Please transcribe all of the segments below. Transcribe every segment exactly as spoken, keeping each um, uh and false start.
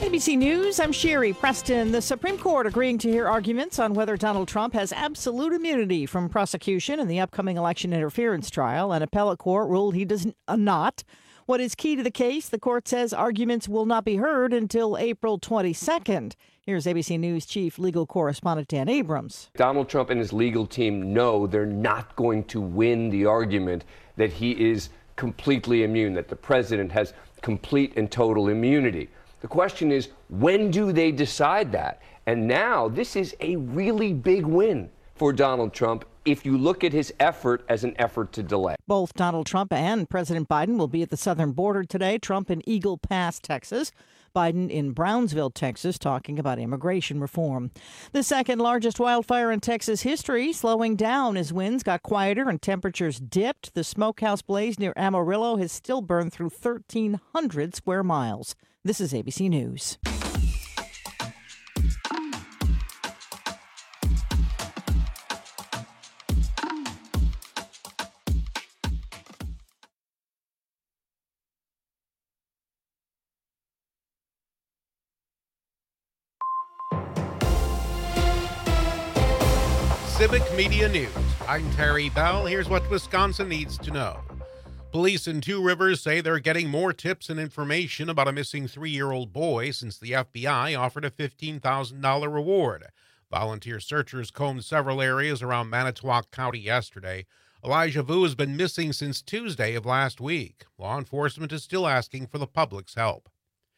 A B C News, I'm Sherry Preston. The Supreme Court agreeing to hear arguments on whether Donald Trump has absolute immunity from prosecution in the upcoming election interference trial. An appellate court ruled he does not. What is key to the case? The court says arguments will not be heard until April twenty-second. Here's A B C News chief legal correspondent Dan Abrams. Donald Trump and his legal team know they're not going to win the argument that he is completely immune, that the president has complete and total immunity. The question is, when do they decide that? And now this is a really big win for Donald Trump if you look at his effort as an effort to delay. Both Donald Trump and President Biden will be at the southern border today. Trump in Eagle Pass, Texas. Biden in Brownsville, Texas, talking about immigration reform. The second largest wildfire in Texas history slowing down as winds got quieter and temperatures dipped. The smokehouse blaze near Amarillo has still burned through thirteen hundred square miles. This is A B C News. Civic Media News. I'm Terry Bell. Here's what Wisconsin needs to know. Police in Two Rivers say they're getting more tips and information about a missing three-year-old boy since the F B I offered a fifteen thousand dollars reward. Volunteer searchers combed several areas around Manitowoc County yesterday. Elijah Vu has been missing since Tuesday of last week. Law enforcement is still asking for the public's help.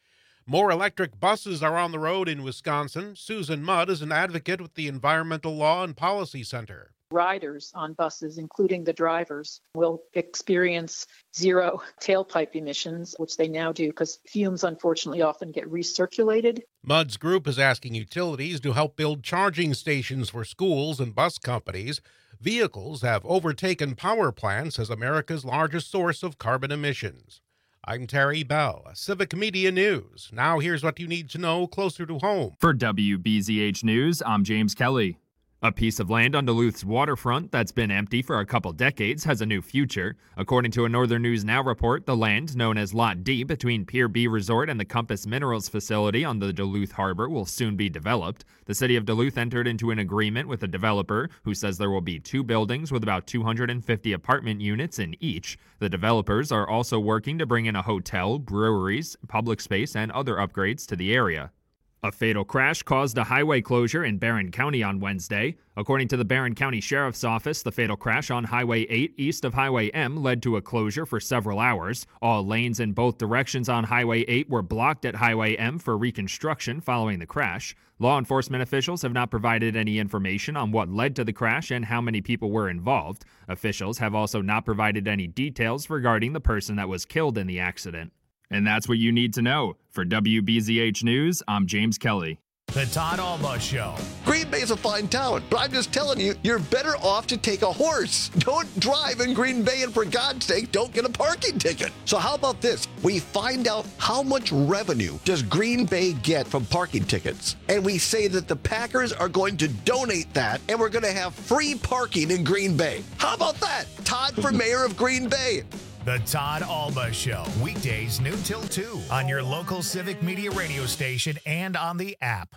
More electric buses are on the road in Wisconsin. Susan Mudd is an advocate with the Environmental Law and Policy Center. Riders on buses, including the drivers, will experience zero tailpipe emissions, which they now do because fumes unfortunately often get recirculated. Mudd's group is asking utilities to help build charging stations for schools and bus companies. Vehicles have overtaken power plants as America's largest source of carbon emissions. I'm Terry Bell, Civic Media News. Now here's what you need to know closer to home. For W B Z H News, I'm James Kelly. A piece of land on Duluth's waterfront that's been empty for a couple decades has a new future. According to a Northern News Now report, the land, known as Lot D between Pier B Resort and the Compass Minerals facility on the Duluth Harbor, will soon be developed. The city of Duluth entered into an agreement with a developer who says there will be two buildings with about two hundred fifty apartment units in each. The developers are also working to bring in a hotel, breweries, public space, and other upgrades to the area. A fatal crash caused a highway closure in Barron County on Wednesday. According to the Barron County Sheriff's Office, the fatal crash on Highway eight east of Highway M led to a closure for several hours. All lanes in both directions on Highway eight were blocked at Highway M for reconstruction following the crash. Law enforcement officials have not provided any information on what led to the crash and how many people were involved. Officials have also not provided any details regarding the person that was killed in the accident. And that's what you need to know. For W B Z H News, I'm James Kelly. The Todd Alba Show. Green Bay's a fine town, but I'm just telling you, you're better off to take a horse. Don't drive in Green Bay, and for God's sake, don't get a parking ticket. So how about this? We find out how much revenue does Green Bay get from parking tickets, and we say that the Packers are going to donate that, and we're going to have free parking in Green Bay. How about that? Todd for mayor of Green Bay. The Todd Alba Show, weekdays noon till two on your local Civic Media radio station and on the app.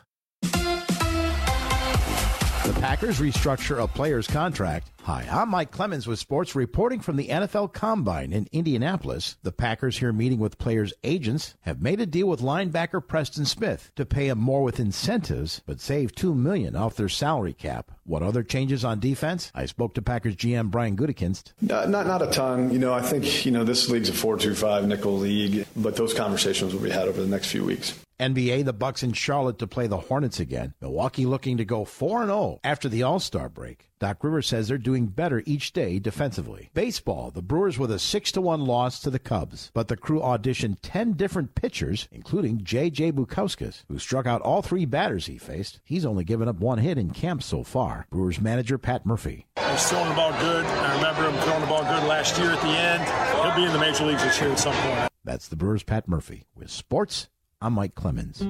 The Packers restructure a player's contract. Hi, I'm Mike Clemens with sports, reporting from the N F L Combine in Indianapolis. The Packers, here meeting with players' agents, have made a deal with linebacker Preston Smith to pay him more with incentives, but save two million dollars off their salary cap. What other changes on defense? I spoke to Packers G M Brian Gutekunst. Uh, not not a ton. You know, I think, you know, this league's a four two five nickel league, but those conversations will be had over the next few weeks. N B A, the Bucks in Charlotte to play the Hornets again. Milwaukee looking to go four and oh after the All-Star break. Doc Rivers says they're doing better each day defensively. Baseball, the Brewers with a six to one loss to the Cubs, but the crew auditioned ten different pitchers, including J J Bukauskas, who struck out all three batters he faced. He's only given up one hit in camp so far. Brewers manager Pat Murphy. He's throwing the ball good. I remember him throwing the ball good last year at the end. He'll be in the major leagues this year at some point. That's the Brewers' Pat Murphy. With sports, I'm Mike Clemens.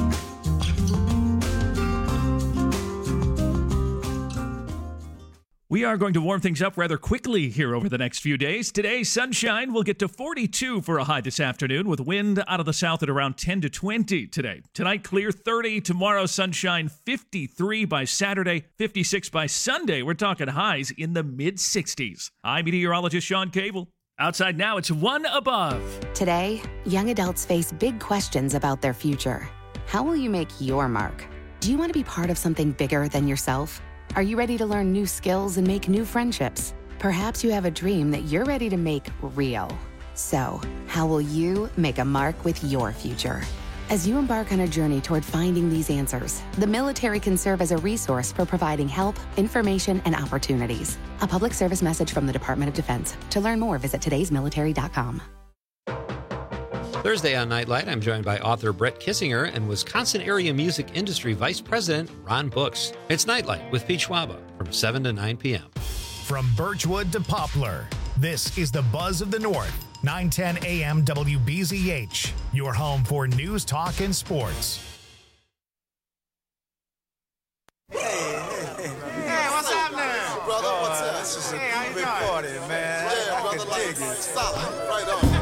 We We are going to warm things up rather quickly here over the next few days. Today, sunshine will get to forty-two for a high this afternoon with wind out of the south at around ten to twenty today. Tonight, clear thirty. Tomorrow, sunshine fifty-three by Saturday, fifty-six by Sunday. We're talking highs in the mid-sixties. I'm meteorologist Sean Cable. Outside now, it's one above. Today, young adults face big questions about their future. How will you make your mark? Do you want to be part of something bigger than yourself? Are you ready to learn new skills and make new friendships? Perhaps you have a dream that you're ready to make real. So, how will you make a mark with your future? As you embark on a journey toward finding these answers, the military can serve as a resource for providing help, information, and opportunities. A public service message from the Department of Defense. To learn more, visit todays military dot com. Thursday on Nightlight, I'm joined by author Brett Kissinger and Wisconsin Area Music Industry Vice President Ron Books. It's Nightlight with Pete Schwaba from seven to nine p.m. From Birchwood to Poplar, this is the Buzz of the North, nine ten a.m. W B Z H, your home for news, talk, and sports. Hey, hey, hey. Hey, what's happening? Brother, what's up? This is a hey, big party, man. Yeah, I brother, like, solid. Right on.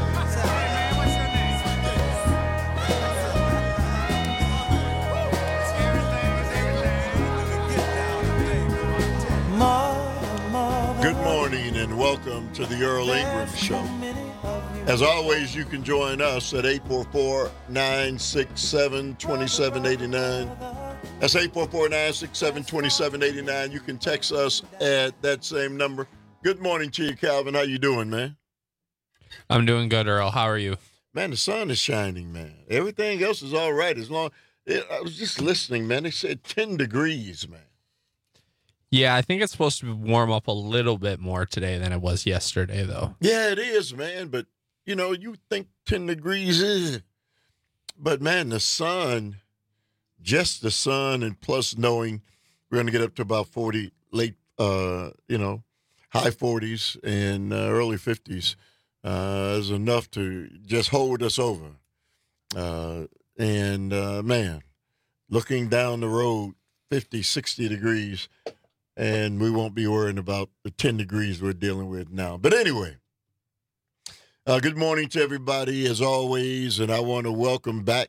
Good morning and welcome to the Earl Ingram Show. As always, you can join us at eight four four, nine six seven, two seven eight nine. That's eight four four, nine six seven, two seven eight nine. You can text us at that same number. Good morning to you, Calvin. How you doing, man? I'm doing good, Earl. How are you? Man, the sun is shining, man. Everything else is all right as long. It, I was just listening, man. They said ten degrees, man. Yeah, I think it's supposed to warm up a little bit more today than it was yesterday, though. Yeah, it is, man. But, you know, you think ten degrees is. But, man, the sun, just the sun, and plus knowing we're going to get up to about forty, late, uh, you know, high forties and uh, early fifties uh, is enough to just hold us over. Uh, and, uh, man, looking down the road, fifty, sixty degrees, and we won't be worrying about the ten degrees we're dealing with now. But anyway, uh, good morning to everybody, as always, and I want to welcome back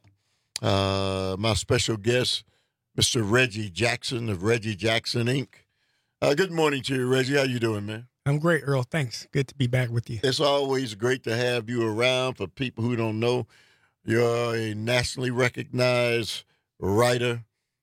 uh, my special guest, Mister Reggie Jackson of Reggie Jackson, Incorporated. Uh, good morning to you, Reggie. How you doing, man? I'm great, Earl. Thanks. Good to be back with you. It's always great to have you around. For people who don't know, you're a nationally recognized writer.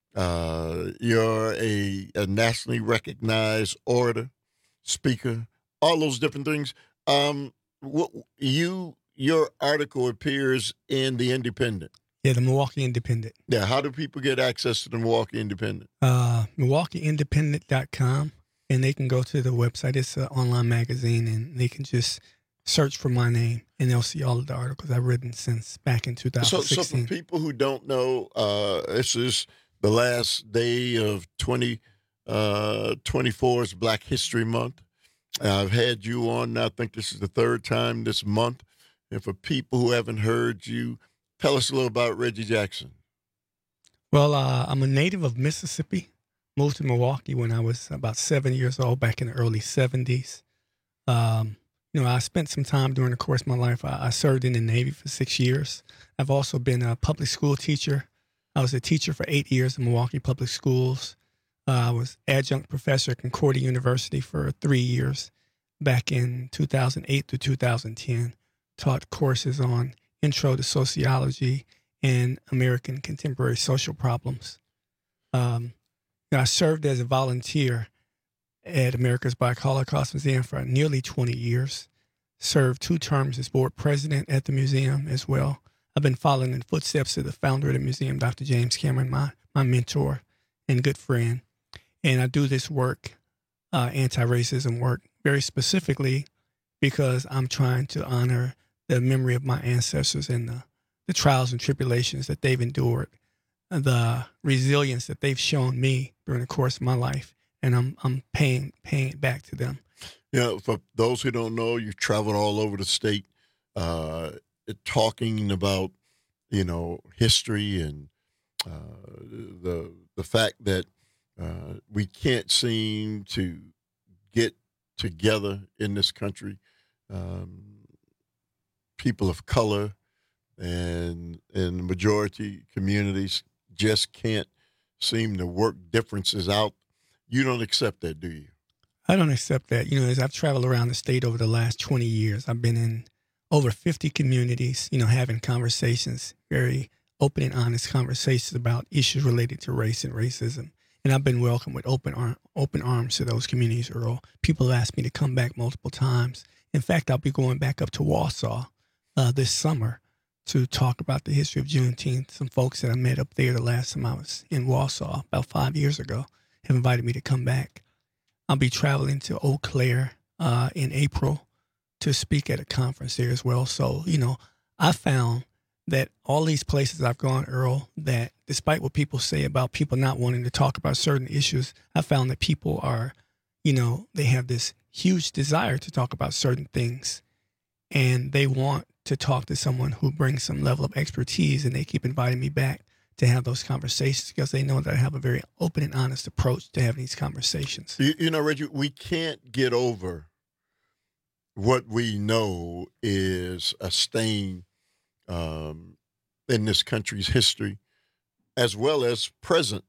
Uh, you're a, a nationally recognized orator, speaker, all those different things. Um, what, you your article appears in the Independent. Yeah, the Milwaukee Independent. Yeah, how do people get access to the Milwaukee Independent? Uh, Milwaukee Independent dot com, and they can go to the website. It's an online magazine, and they can just search for my name, and they'll see all of the articles I've written since back in two thousand sixteen. So, so for people who don't know, uh, this is the last day of twenty twenty-four is Black History Month. I've had you on now. I think this is the third time this month. And for people who haven't heard you, tell us a little about Reggie Jackson. Well, uh, I'm a native of Mississippi. Moved to Milwaukee when I was about seven years old, back in the early seventies. Um, you know, I spent some time during the course of my life. I, I served in the Navy for six years. I've also been a public school teacher. I was a teacher for eight years in Milwaukee Public Schools. Uh, I was adjunct professor at Concordia University for three years back in two thousand eight to two thousand ten. Taught courses on Intro to Sociology and American Contemporary Social Problems. Um, you know, I served as a volunteer at America's Black Holocaust Museum for nearly twenty years. Served two terms as board president at the museum as well. I've been following in the footsteps of the founder of the museum, Doctor James Cameron, my, my mentor and good friend. And I do this work, uh, anti-racism work, very specifically because I'm trying to honor the memory of my ancestors and the, the trials and tribulations that they've endured, the resilience that they've shown me during the course of my life, and I'm I'm paying paying it back to them. You know, for those who don't know, you've traveled all over the state, uh, talking about, you know, history and uh, the the fact that uh, we can't seem to get together in this country. Um, people of color and in the majority communities just can't seem to work differences out. You don't accept that, do you? I don't accept that. You know, as I've traveled around the state over the last twenty years, I've been in over fifty communities, you know, having conversations, very open and honest conversations about issues related to race and racism. And I've been welcomed with open arm, open arms to those communities, Earl. People have asked me to come back multiple times. In fact, I'll be going back up to Wausau uh, this summer to talk about the history of Juneteenth. Some folks that I met up there the last time I was in Wausau, about five years ago, have invited me to come back. I'll be traveling to Eau Claire uh, in April to speak at a conference there as well. So, you know, I found that all these places I've gone, Earl, that despite what people say about people not wanting to talk about certain issues, I found that people are, you know, they have this huge desire to talk about certain things, and they want to talk to someone who brings some level of expertise, and they keep inviting me back to have those conversations because they know that I have a very open and honest approach to having these conversations. You, you know, Reggie, we can't get over what we know is a stain um, in this country's history, as well as present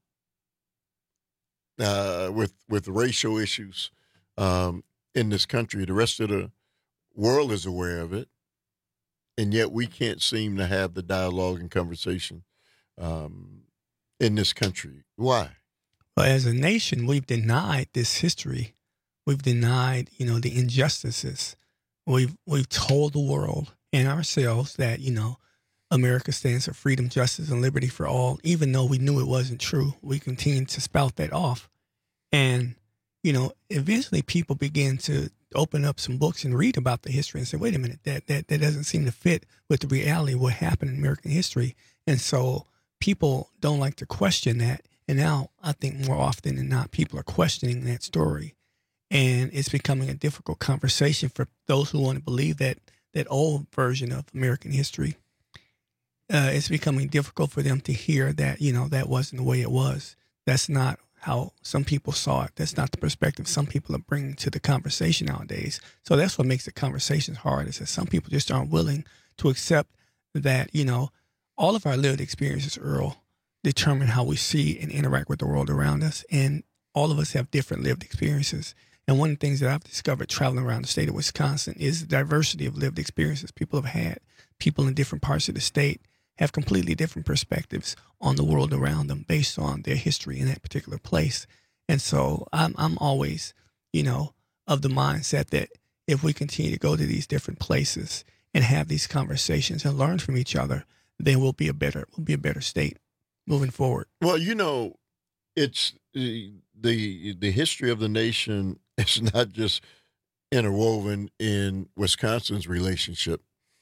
uh, with with racial issues um, in this country. The rest of the world is aware of it, and yet we can't seem to have the dialogue and conversation um, in this country. Why? Well, as a nation, we've denied this history. We've denied, you know, the injustices. We've we've told the world and ourselves that, you know, America stands for freedom, justice, and liberty for all. Even though we knew it wasn't true, we continued to spout that off. And, you know, eventually people begin to open up some books and read about the history and say, wait a minute, that that, that doesn't seem to fit with the reality of what happened in American history. And so people don't like to question that. And now I think more often than not, people are questioning that story. And it's becoming a difficult conversation for those who want to believe that that old version of American history. Uh, it's becoming difficult for them to hear that, you know, that wasn't the way it was. That's not how some people saw it. That's not the perspective some people are bringing to the conversation nowadays. So that's what makes the conversations hard, is that some people just aren't willing to accept that, you know, all of our lived experiences, Earl, determine how we see and interact with the world around us. And all of us have different lived experiences. And one of the things that I've discovered traveling around the state of Wisconsin is the diversity of lived experiences people have had. People in different parts of the state have completely different perspectives on the world around them based on their history in that particular place. And so I'm I'm always, you know, of the mindset that if we continue to go to these different places and have these conversations and learn from each other, then we'll be a better we'll be a better state moving forward. Well, you know, it's the the, the history of the nation is not just interwoven in Wisconsin's relationship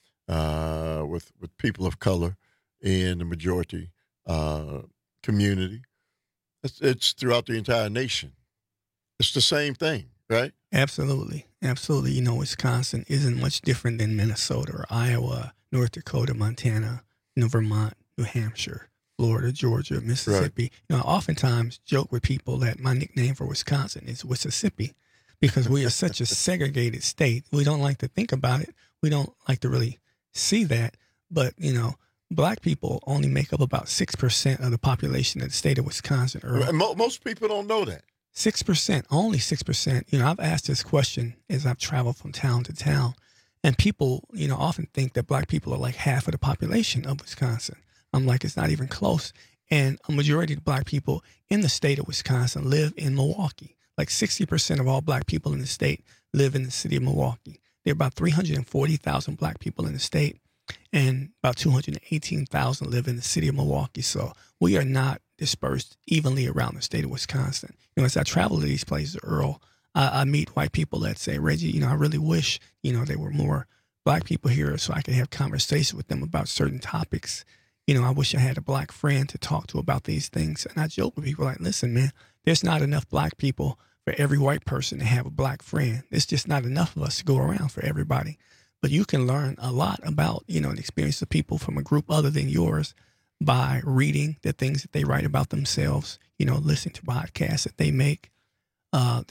uh, with with people of color in the majority uh, community. It's, it's throughout the entire nation. It's the same thing, right? Absolutely. Absolutely. You know, Wisconsin isn't much different than Minnesota or Iowa, North Dakota, Montana, you know, Vermont, New Hampshire, Florida, Georgia, Mississippi. Right. You know, I oftentimes joke with people that my nickname for Wisconsin is Mississippi because we are such a segregated state. We don't like to think about it. We don't like to really see that. But, you know, black people only make up about six percent of the population of the state of Wisconsin. Earl. Most people don't know that. six percent, only six percent. You know, I've asked this question as I've traveled from town to town. And people, you know, often think that black people are like half of the population of Wisconsin. I'm like, it's not even close. And a majority of black people in the state of Wisconsin live in Milwaukee. Like sixty percent of all black people in the state live in the city of Milwaukee. There are about three hundred forty thousand black people in the state, and about two hundred eighteen thousand live in the city of Milwaukee. So we are not dispersed evenly around the state of Wisconsin. You know, as I travel to these places, Earl, I, I meet white people that say, Reggie, you know, I really wish, you know, there were more black people here so I could have conversations with them about certain topics. You know, I wish I had a black friend to talk to about these things. And I joke with people like, listen, man, there's not enough black people for every white person to have a black friend. There's just not enough of us to go around for everybody. But you can learn a lot about, you know, the experience of people from a group other than yours by reading the things that they write about themselves, you know, listening to podcasts that they make. Uh, there's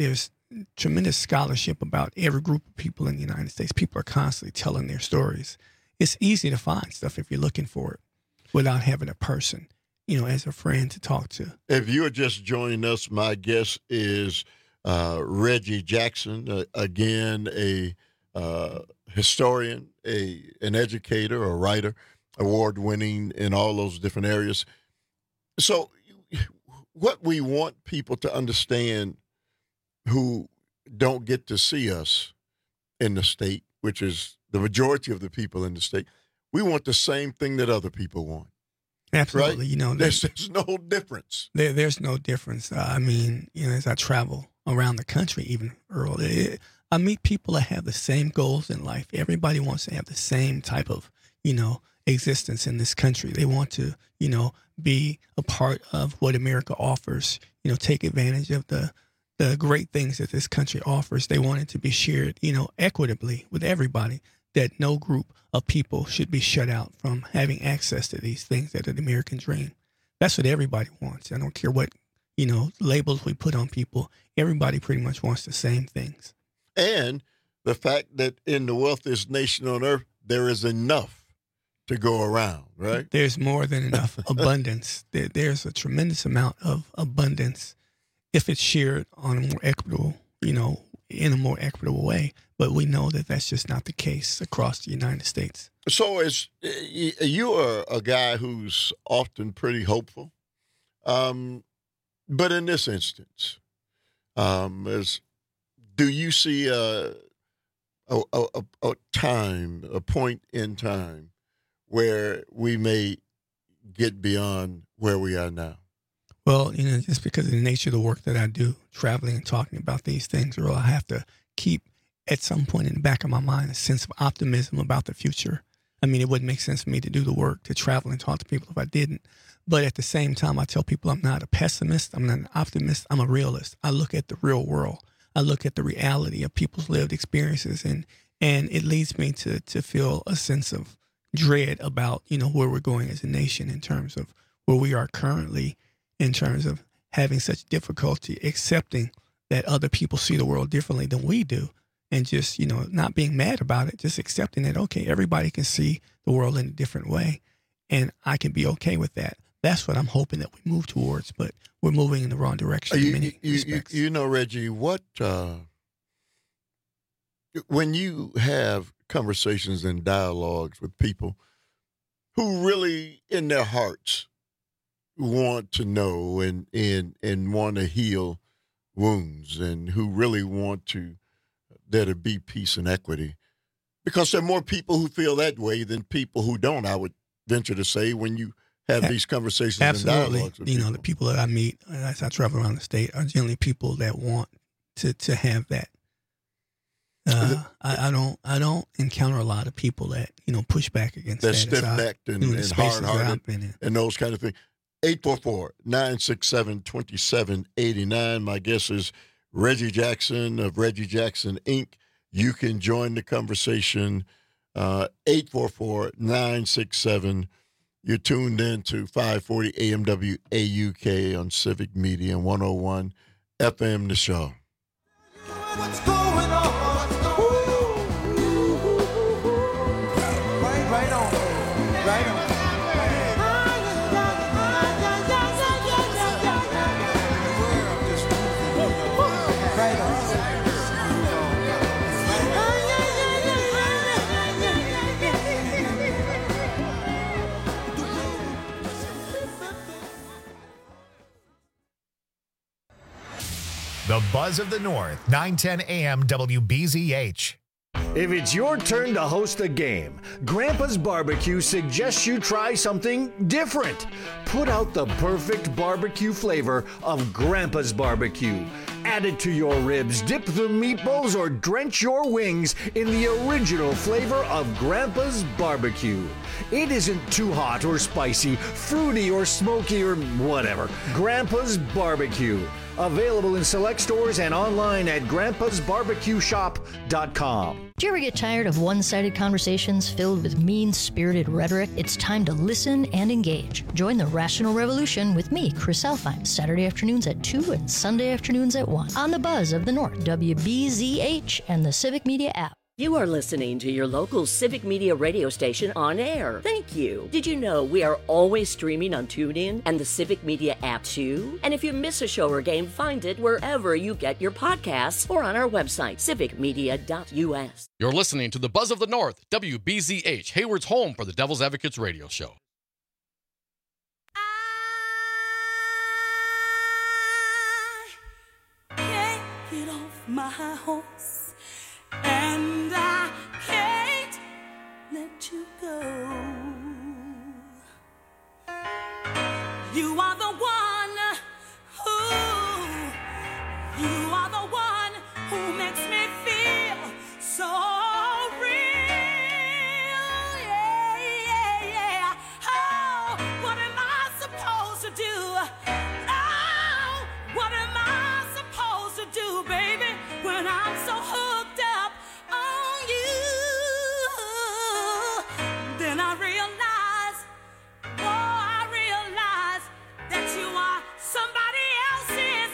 tremendous scholarship about every group of people in the United States. People are constantly telling their stories. It's easy to find stuff if you're looking for it without having a person, you know, as a friend to talk to. If you are just joining us, my guest is uh, Reggie Jackson, uh, again, a uh, historian, a an educator, a writer, award-winning in all those different areas. So what we want people to understand who don't get to see us in the state, which is the majority of the people in the state, we want the same thing that other people want. Absolutely. Right? You know, there's, there's no difference. There, there's no difference. Uh, I mean, you know, as I travel around the country, even Earl, it, I meet people that have the same goals in life. Everybody wants to have the same type of, you know, existence in this country. They want to, you know, be a part of what America offers, you know, take advantage of the the great things that this country offers. They want it to be shared, you know, equitably with everybody, that no group of people should be shut out from having access to these things that are the American dream. That's what everybody wants. I don't care what, you know, labels we put on people. Everybody pretty much wants the same things. And the fact that in the wealthiest nation on earth, there is enough to go around, right? There's more than enough abundance. There, there's a tremendous amount of abundance if it's shared on a more equitable, you know, in a more equitable way. But we know that that's just not the case across the United States. So as you are a guy who's often pretty hopeful, um, but in this instance, um, as do you see a, a, a, a time, a point in time where we may get beyond where we are now? Well, you know, just because of the nature of the work that I do, traveling and talking about these things, or I have to keep at some point in the back of my mind a sense of optimism about the future. I mean, it wouldn't make sense for me to do the work, to travel and talk to people if I didn't. But at the same time, I tell people I'm not a pessimist. I'm not an optimist. I'm a realist. I look at the real world. I look at the reality of people's lived experiences, and and it leads me to to feel a sense of dread about, you know, where we're going as a nation in terms of where we are currently, in terms of having such difficulty accepting that other people see the world differently than we do, and just, you know, not being mad about it, just accepting that, okay, everybody can see the world in a different way, and I can be okay with that. That's what I'm hoping that we move towards, but we're moving in the wrong direction you, in many you, respects. You, you know, Reggie, what, uh, when you have conversations and dialogues with people who really in their hearts want to know and, and, and want to heal wounds, and who really want to, there to be peace and equity, because there are more people who feel that way than people who don't, I would venture to say, when you have these conversations Absolutely. and dialogues with you people. know, the people that I meet as I travel around the state are generally people that want to, to have that. Uh, I, I don't I don't encounter a lot of people that, you know, push back against They're that. stiff-necked and, and hard-hearted and those kind of things. eight four four, nine six seven, two seven eight nine. My guest is Reggie Jackson of Reggie Jackson, Incorporated. You can join the conversation, uh, eight four four, nine six seven. You're tuned in to five forty A M W A U K on Civic Media and one oh one F M The Show. What's going on? Right, right on. Right on. The Buzz of the North, nine ten A M W B Z H. If it's your turn to host a game, Grandpa's Barbecue suggests you try something different. Put out the perfect barbecue flavor of Grandpa's Barbecue. Add it to your ribs, dip the meatballs, or drench your wings in the original flavor of Grandpa's Barbecue. It isn't too hot or spicy, fruity or smoky or whatever. Grandpa's Barbecue. Available in select stores and online at grandpas barbecue shop dot com. Do you ever get tired of one-sided conversations filled with mean-spirited rhetoric? It's time to listen and engage. Join the Rational Revolution with me, Chris Alfine, Saturday afternoons at two and Sunday afternoons at one on the Buzz of the North, W B Z H, and the Civic Media app. You are listening to your local Civic Media radio station on air. Thank you. Did you know we are always streaming on TuneIn and the Civic Media app too? And if you miss a show or game, find it wherever you get your podcasts or on our website, civic media dot U S. You're listening to the Buzz of the North, W B Z H, Hayward's home for the Devil's Advocates radio show. Can't get off my horse. And I can't let you go. You are the one who, you are the one who makes me feel so real. Yeah, yeah, yeah. Oh, what am I supposed to do? Oh, what am I supposed to do, baby, when I'm so hooked up on you? Then I realize, oh, I realize that you are somebody else's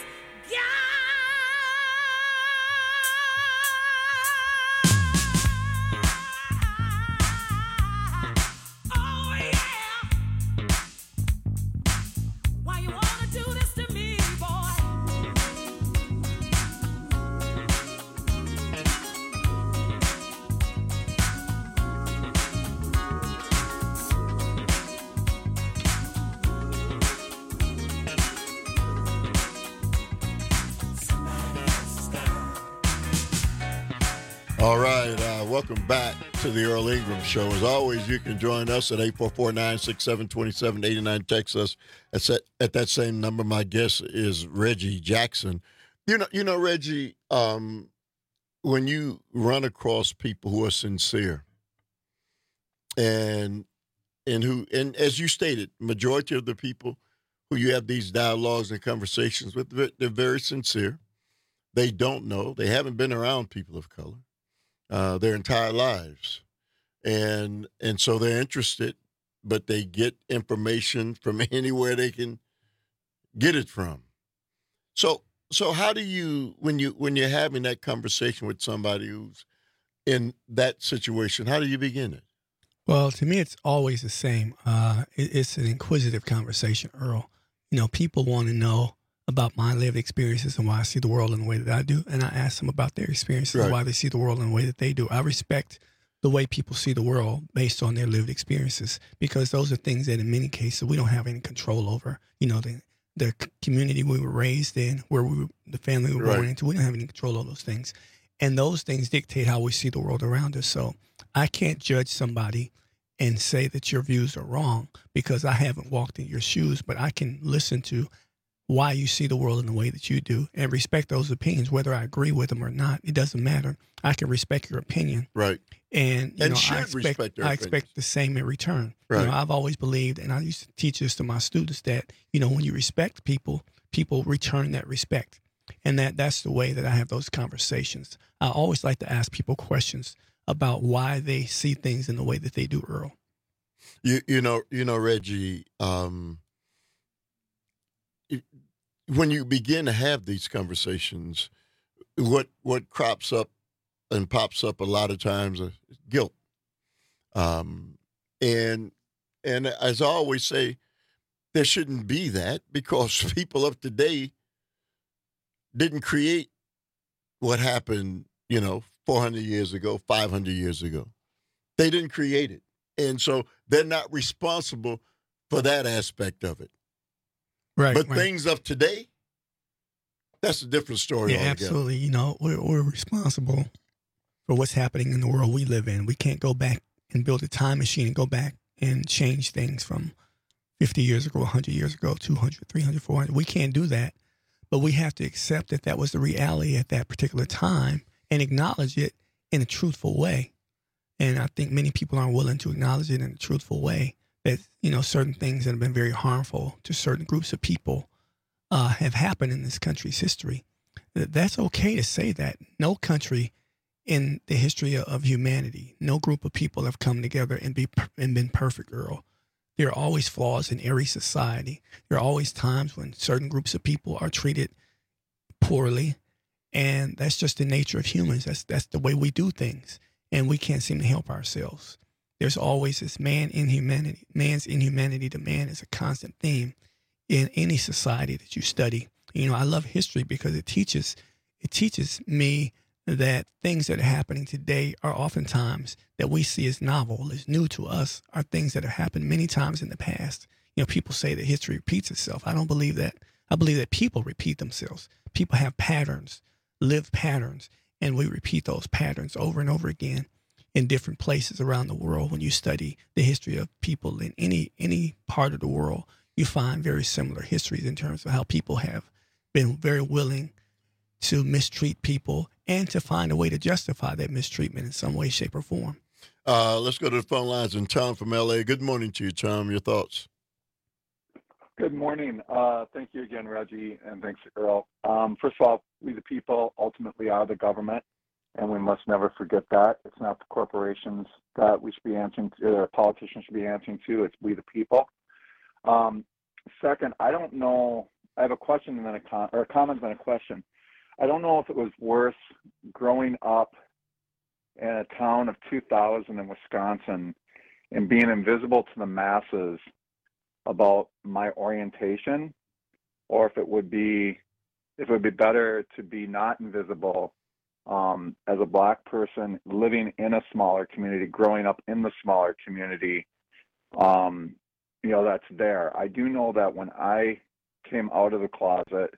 guy. Oh yeah. Why you wanna do this to me, boy? All right, uh, welcome back to the Earl Ingram Show. As always, you can join us at eight four four, nine six seven, two seven eight nine. Text us at, at that same number. My guest is Reggie Jackson. You know, you know, Reggie, um, when you run across people who are sincere and and who, and as you stated, majority of the people who you have these dialogues and conversations with, they're very sincere. They don't know. They haven't been around people of color uh, their entire lives. And and so they're interested, but they get information from anywhere they can get it from. So so how do you, when you when you're having that conversation with somebody who's in that situation, how do you begin it? Well, to me, it's always the same. Uh, it, it's an inquisitive conversation, Earl. You know, people want to know about my lived experiences and why I see the world in the way that I do. And I ask them about their experiences right. and why they see the world in the way that they do. I respect the way people see the world based on their lived experiences, because those are things that in many cases we don't have any control over. You know, the the community we were raised in, where we were, the family we were right. born into, we don't have any control over those things. And those things dictate how we see the world around us. So I can't judge somebody and say that your views are wrong because I haven't walked in your shoes, but I can listen to why you see the world in the way that you do and respect those opinions, whether I agree with them or not. It doesn't matter. I can respect your opinion. Right. And, you and know, should I expect, respect their I expect the same in return. Right. You know, I've always believed, and I used to teach this to my students, that, you know, when you respect people, people return that respect. And that that's the way that I have those conversations. I always like to ask people questions about why they see things in the way that they do, Earl. You you know, you know, Reggie, um, it, when you begin to have these conversations, what what crops up and pops up a lot of times is guilt. Um, and and as I always say, there shouldn't be that, because people of today didn't create what happened, you know, four hundred years ago, five hundred years ago. They didn't create it. And so they're not responsible for that aspect of it. Right. But right. things of today, that's a different story Yeah, altogether. absolutely. You know, we're, we're responsible for what's happening in the world we live in. We can't go back and build a time machine and go back and change things from fifty years ago, one hundred years ago, two hundred, three hundred, four hundred. We can't do that. But we have to accept that that was the reality at that particular time and acknowledge it in a truthful way. And I think many people aren't willing to acknowledge it in a truthful way, that, you know, certain things that have been very harmful to certain groups of people uh, have happened in this country's history. That's okay to say that. No country in the history of humanity, no group of people have come together and be and been perfect, Earl. There are always flaws in every society. There are always times when certain groups of people are treated poorly, and that's just the nature of humans. That's that's the way we do things, and we can't seem to help ourselves. There's always this man inhumanity. Man's inhumanity to man is a constant theme in any society that you study. You know, I love history because it teaches it teaches me that things that are happening today are oftentimes that we see as novel, as new to us, are things that have happened many times in the past. You know, people say that history repeats itself. I don't believe that. I believe that people repeat themselves. People have patterns, live patterns, and we repeat those patterns over and over again in different places around the world. When you study the history of people in any any part of the world, you find very similar histories in terms of how people have been very willing to mistreat people and to find a way to justify that mistreatment in some way, shape, or form. Uh, let's go to the phone lines. And Tom from L A. Good morning to you, Tom. Your thoughts? Good morning. Uh, thank you again, Reggie, and thanks, Earl. Um, first of all, we the people ultimately are the government, and we must never forget that. It's not the corporations that we should be answering to, or politicians should be answering to. It's we the people. Um, second, I don't know. I have a question and then a con- or a comment and then a question. I don't know if it was worse growing up in a town of two thousand in Wisconsin and being invisible to the masses about my orientation, or if it would be if it would be better to be not invisible um, as a Black person living in a smaller community, growing up in the smaller community. Um, you know, that's there. I do know that when I came out of the closet,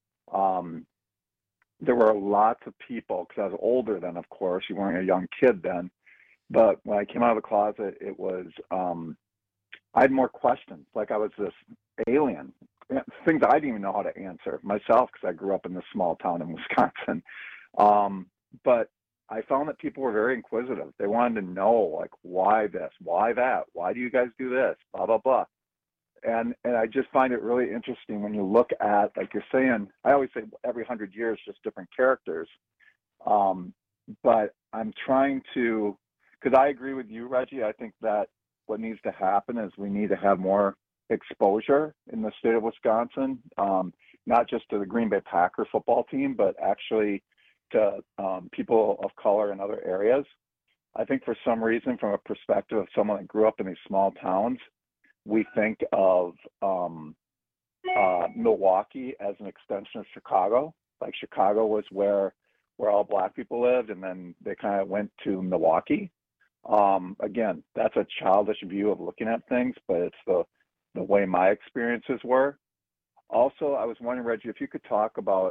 um, there were lots of people, because I was older then, of course. You weren't a young kid then. But when I came out of the closet, it was, um, I had more questions. Like I was this alien. Things I didn't even know how to answer myself, because I grew up in this small town in Wisconsin. Um, but I found that people were very inquisitive. They wanted to know, like, why this? Why that? Why do you guys do this? Blah, blah, blah. And and I just find it really interesting when you look at, like you're saying, I always say every hundred years, just different characters. Um, but I'm trying to, because I agree with you, Reggie. I think that what needs to happen is we need to have more exposure in the state of Wisconsin, um, not just to the Green Bay Packers football team, but actually to um, people of color in other areas. I think for some reason, from a perspective of someone that grew up in these small towns, we think of um, uh, Milwaukee as an extension of Chicago. Like Chicago was where where all Black people lived, and then they kind of went to Milwaukee. Um, again, that's a childish view of looking at things, but it's the the way my experiences were. Also, I was wondering, Reggie, if you could talk about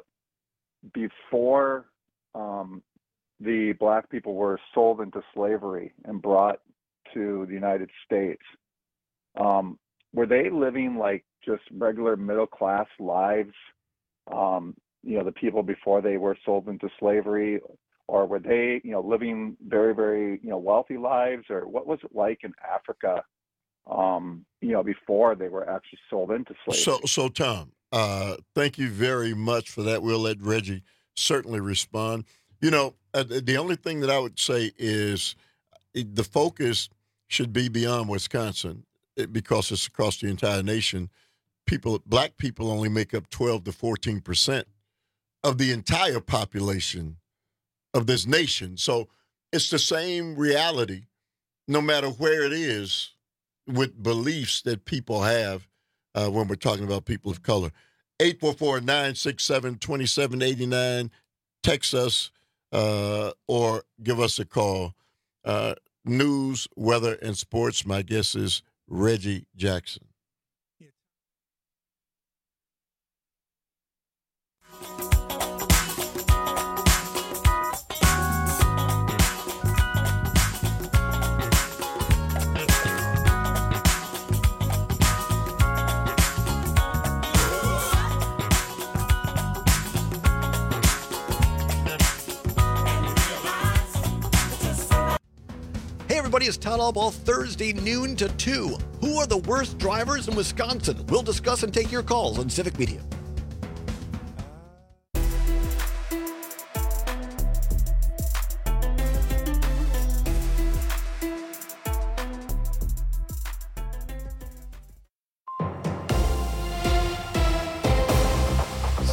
before um, the Black people were sold into slavery and brought to the United States. Um, were they living like just regular middle class lives, um, you know, the people before they were sold into slavery, or were they, you know, living very, very, you know, wealthy lives, or what was it like in Africa, um, you know, before they were actually sold into slavery? So, so Tom, uh, thank you very much for that. We'll let Reggie certainly respond. You know, uh, the only thing that I would say is the focus should be beyond Wisconsin. Because it's across the entire nation. People, Black people only make up twelve to fourteen percent of the entire population of this nation. So it's the same reality, no matter where it is, with beliefs that people have uh, when we're talking about people of color. eight four four, nine six seven, two seven eight nine. Text us uh, or give us a call. Uh, news, weather, and sports. My guess is Reggie Jackson. Everybody, it's Town Hall Ball Thursday, noon to two. Who are the worst drivers in Wisconsin? We'll discuss and take your calls on Civic Media.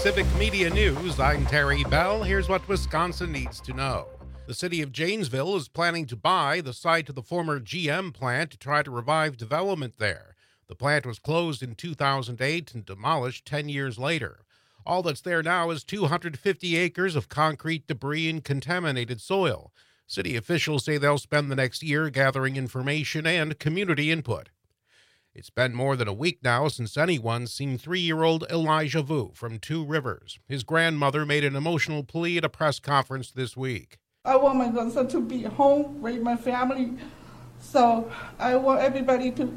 Civic Media News, I'm Terry Bell. Here's what Wisconsin needs to know. The city of Janesville is planning to buy the site of the former G M plant to try to revive development there. The plant was closed in two thousand eight and demolished ten years later. All that's there now is two hundred fifty acres of concrete debris and contaminated soil. City officials say they'll spend the next year gathering information and community input. It's been more than a week now since anyone's seen three-year-old Elijah Vu from Two Rivers. His grandmother made an emotional plea at a press conference this week. I want my grandson to be home, raise my family. So I want everybody to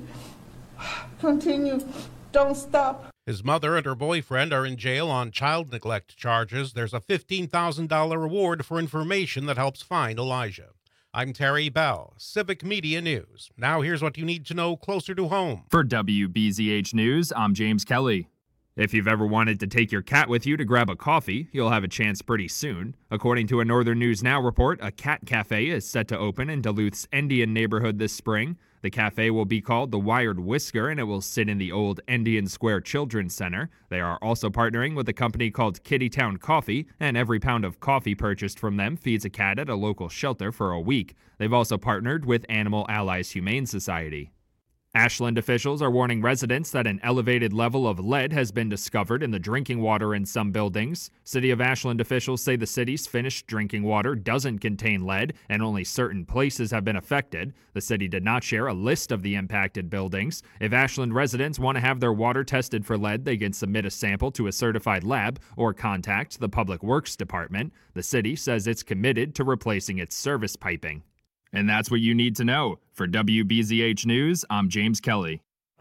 continue. Don't stop. His mother and her boyfriend are in jail on child neglect charges. There's a fifteen thousand dollars reward for information that helps find Elijah. I'm Terry Bell, Civic Media News. Now here's what you need to know closer to home. For W B Z H News, I'm James Kelly. If you've ever wanted to take your cat with you to grab a coffee, you'll have a chance pretty soon. According to a Northern News Now report, a cat cafe is set to open in Duluth's Endian neighborhood this spring. The cafe will be called the Wired Whisker, and it will sit in the old Endian Square Children's Center. They are also partnering with a company called Kittytown Coffee, and every pound of coffee purchased from them feeds a cat at a local shelter for a week. They've also partnered with Animal Allies Humane Society. Ashland officials are warning residents that an elevated level of lead has been discovered in the drinking water in some buildings. City of Ashland officials say the city's finished drinking water doesn't contain lead and only certain places have been affected. The city did not share a list of the impacted buildings. If Ashland residents want to have their water tested for lead, they can submit a sample to a certified lab or contact the Public Works Department. The city says it's committed to replacing its service piping. And that's what you need to know. For W B Z H News, I'm James Kelly.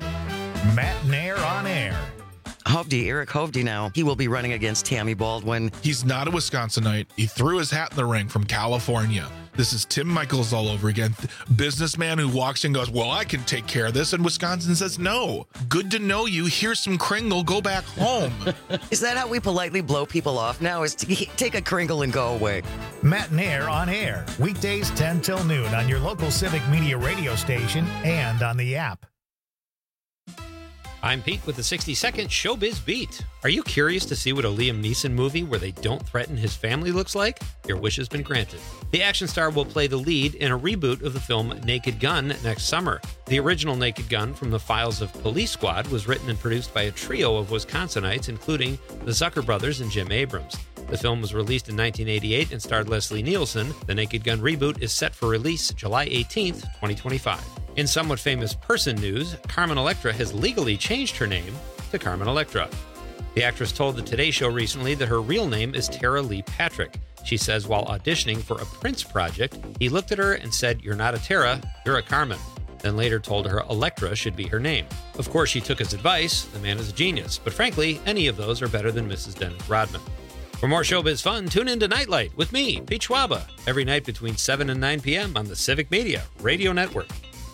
Matt Nair on air. Hovde, Eric Hovde now, he will be running against Tammy Baldwin. He's not a Wisconsinite. He threw his hat in the ring from California. This is Tim Michaels all over again. Businessman who walks in and goes, well, I can take care of this. And Wisconsin says, no. Good to know you. Here's some Kringle. Go back home. Is that how we politely blow people off now? Is to take a Kringle and go away? Matt Nair on air. Weekdays ten till noon on your local Civic Media radio station and on the app. I'm Pete with the sixty second Showbiz Beat. Are you curious to see what a Liam Neeson movie where they don't threaten his family looks like? Your wish has been granted. The action star will play the lead in a reboot of the film Naked Gun next summer. The original Naked Gun from the files of Police Squad was written and produced by a trio of Wisconsinites, including the Zucker brothers and Jim Abrams. The film was released in nineteen eighty-eight and starred Leslie Nielsen. The Naked Gun reboot is set for release July eighteenth, twenty twenty-five. In somewhat famous person news, Carmen Electra has legally changed her name to Carmen Electra. The actress told the Today Show recently that her real name is Tara Lee Patrick. She says while auditioning for a Prince project, he looked at her and said, "You're not a Tara, you're a Carmen." Then later told her Electra should be her name. Of course, she took his advice. The man is a genius. But frankly, any of those are better than Missus Dennis Rodman. For more showbiz fun, tune in to Nightlight with me, Pete Schwaba, every night between seven and nine p.m. on the Civic Media Radio Network.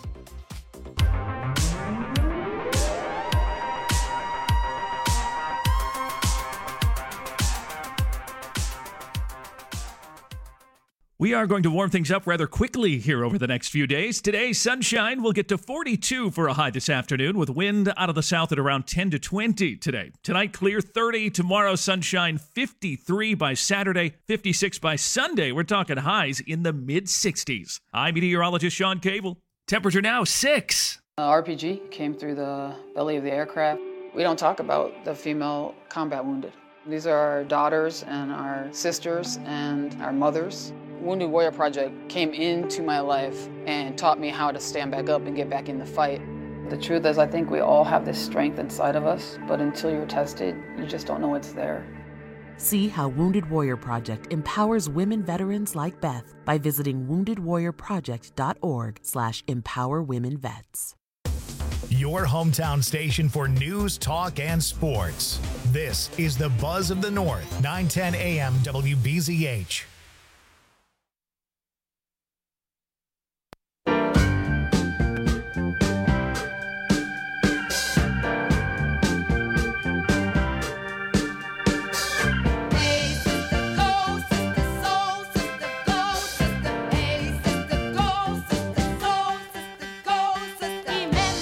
We are going to warm things up rather quickly here over the next few days. Today, sunshine will get to forty-two for a high this afternoon with wind out of the south at around ten to twenty today. Tonight, clear thirty. Tomorrow, sunshine fifty-three by Saturday, fifty-six by Sunday. We're talking highs in the mid sixties. I'm meteorologist Sean Cable. Temperature now six. Uh, R P G came through the belly of the aircraft. We don't talk about the female combat wounded. These are our daughters and our sisters and our mothers. Wounded Warrior Project came into my life and taught me how to stand back up and get back in the fight. The truth is, I think we all have this strength inside of us, but until you're tested, you just don't know it's there. See how Wounded Warrior Project empowers women veterans like Beth by visiting wounded warrior project dot org slash empower women vets. Your hometown station for news, talk, and sports. This is the Buzz of the North, nine ten A M W B Z H.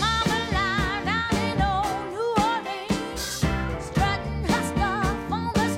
On the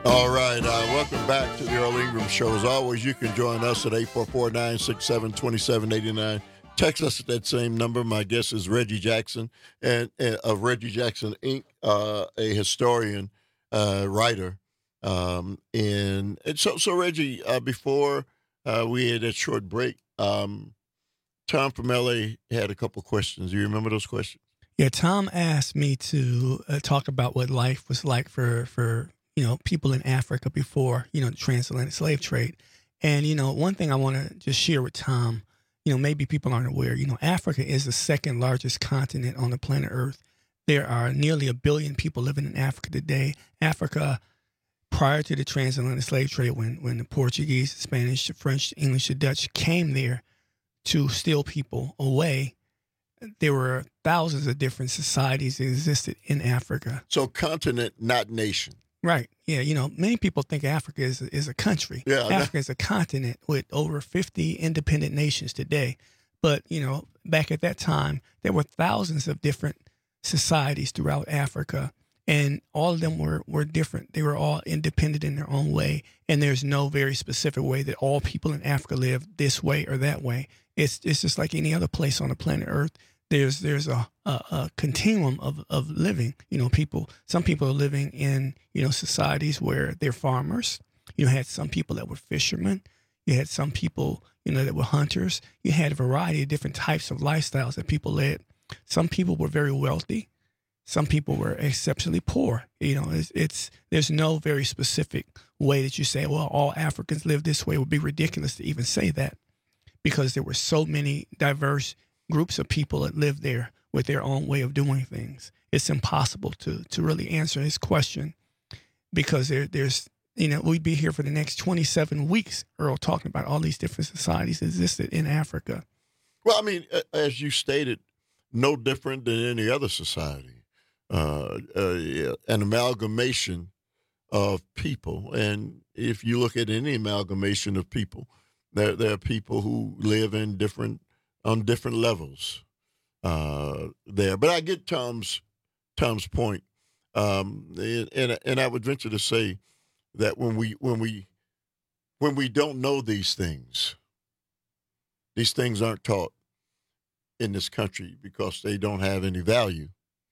All right. Uh, welcome back to the Earl Ingram Show. As always, you can join us at eight four four, nine six seven, two seven eight nine. Text us at that same number. My guest is Reggie Jackson and uh, of Reggie Jackson Incorporated, uh, a historian, uh, writer. Um, and, and so, so Reggie, uh, before uh, we had that short break, um, Tom from L A had a couple questions. Do you remember those questions? Yeah, Tom asked me to uh, talk about what life was like for, for, you know, people in Africa before, you know, the transatlantic slave trade. And, you know, one thing I want to just share with Tom, you know, maybe people aren't aware, you know, Africa is the second largest continent on the planet Earth. There are nearly a billion people living in Africa today. Africa, prior to the transatlantic slave trade, when, when the Portuguese, the Spanish, the French, the English, the Dutch came there to steal people away, there were thousands of different societies that existed in Africa. So continent, not nation. Right. Yeah. You know, many people think Africa is a, is a country. Yeah, Africa is a continent with over fifty independent nations today. But, you know, back at that time, there were thousands of different societies throughout Africa, and all of them were, were different. They were all independent in their own way, and there's no very specific way that all people in Africa live this way or that way. It's it's just like any other place on the planet Earth. There's there's a, a, a continuum of, of living. You know, people, some people are living in, you know, societies where they're farmers. You had some people that were fishermen. You had some people, you know, that were hunters. You had a variety of different types of lifestyles that people led. Some people were very wealthy. Some people were exceptionally poor. You know, it's, it's there's no very specific way that you say, well, all Africans live this way. It would be ridiculous to even say that, because there were so many diverse groups of people that lived there with their own way of doing things. It's impossible to to really answer his question, because there there's, you know, we'd be here for the next twenty-seven weeks, Earl, talking about all these different societies that existed in Africa. Well, I mean, as you stated, no different than any other society, uh, uh, an amalgamation of people. And if you look at any amalgamation of people, there there are people who live in different on different levels uh, there. But I get Tom's Tom's point, um, and and I would venture to say that when we when we when we don't know these things, these things aren't taught in this country because they don't have any value